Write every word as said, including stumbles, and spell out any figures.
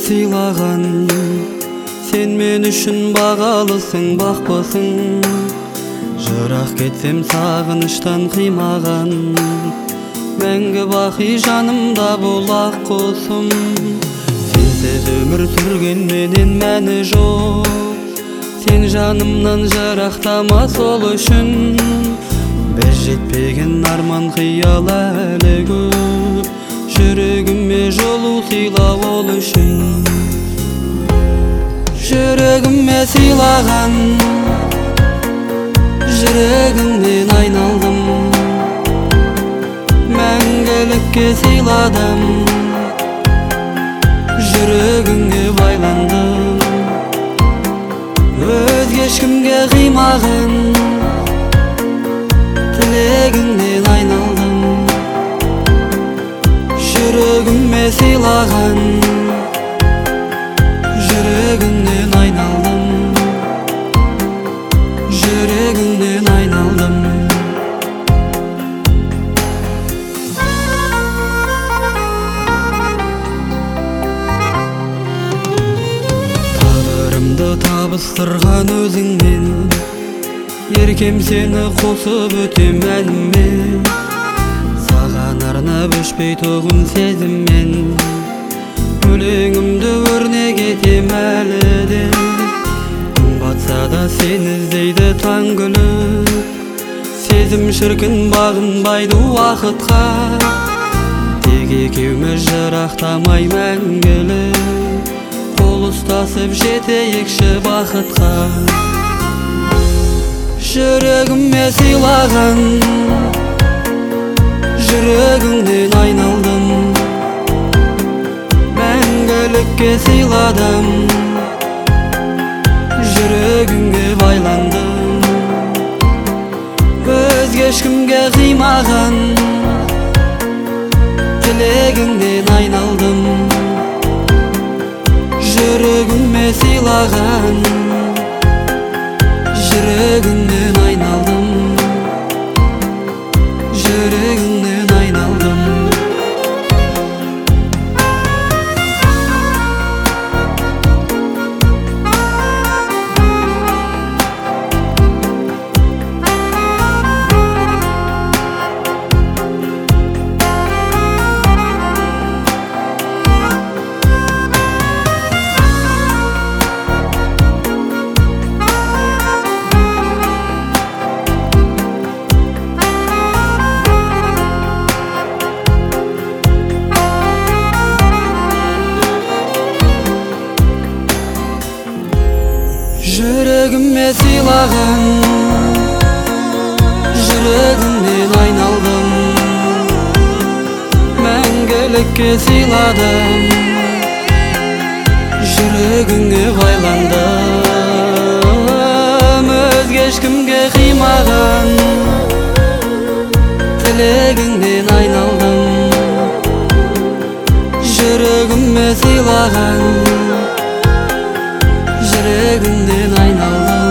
сыйлаган, сен мен үшін бағалысың, бақпысың. Жырақ кетсем сағыныштан қимаған, мәңгі бақи жанымда бол ақ құсым. Сенсіз өмір сүргенменен мәні жоқ, сен жанымнан жырақтама сол үшін. Біз жетпеген арман қиял әлі көп, жүрегіме жолу сыйла ол үшін. Жүрегіме сыйлаған, жүрегіңнен айналдым, мәңгілікке сыйладым, жүрегіңе байландым. Өзге ешкімге қимаған, тілегіңнен айналдым, жүрегіме сыйлаған, жүрегіңнен айналдым, жүрегіңнен айналдым. Тағдырымды табыстырған өзіңмен, еркем сені қосып өтем әніммен. Саған арнап өшпей тоғын сезіммен, өлеңімді өрнек етем әлі де. Күн батса да сені іздейді таң күліп, сезім шіркін бағынбайды уақытқа. Тек екеуміз жырақтамай мәңгілік, қол ұстасып жетейікші бақытқа. Жүрегіме сыйлаған, жүрегіңнен айналдым, мәңгілікке сыйладым, жүрегіңе байландым. Өзге ешкімге қимаған, тілегіңнен айналдым, жүрегіме сыйлаған, жүрегіңнен айналдым, жүрегіңнен айналдым. Жүрегіме сыйлаған, жүрегіңнен айналдым, мәңгілікке сыйладым, жүрегіңе байландым. Өзге ешкімге қимаған, тілегіңнен айналдым, жүрегіме сыйлаған, жүрегіңнен айналдым.